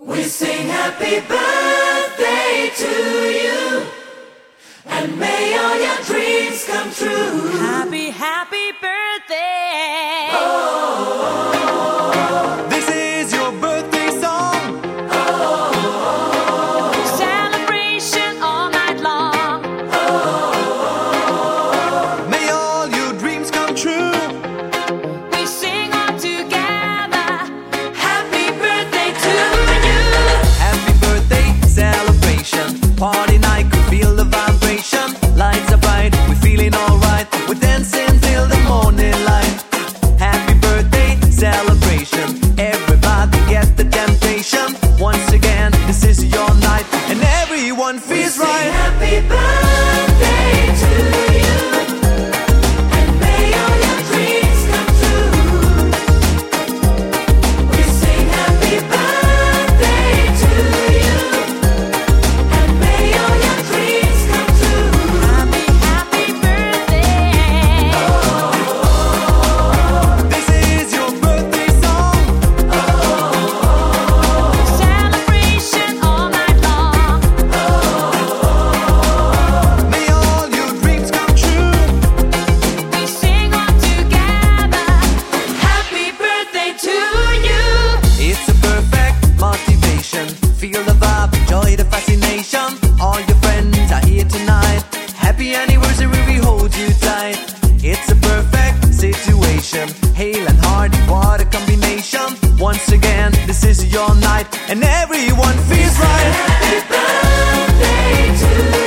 We sing happy birthday to you, and may all your dreams come true. Happy, happy birthday. This is your birthday song. Celebration all night long. May all your dreams come true. We sing all together. Happy birthday to you. Happy birthday celebration. Party night, could feel the vibration. Lights are bright, we're feeling alright. We're dancing till the morning light. Happy birthday celebration. Everybody get the temptation. Once again, this is your night, and everyone feels right. Happy birthday to you, and may all your dreams come true. We sing happy birthday to you, and may all your dreams come true. Happy, happy birthday. This is your birthday song. Celebration all night long. May all your dreams come true. We sing all together. Happy birthday to you. It's a perfect motivation. Feel the vibe, enjoy the fascination. All your friends are here tonight. Happy anniversary, we hold you tight. It's a perfect situation. Hale and Hardy, what a combination. Once again, this is your night, and everyone feels right. Happy birthday to you.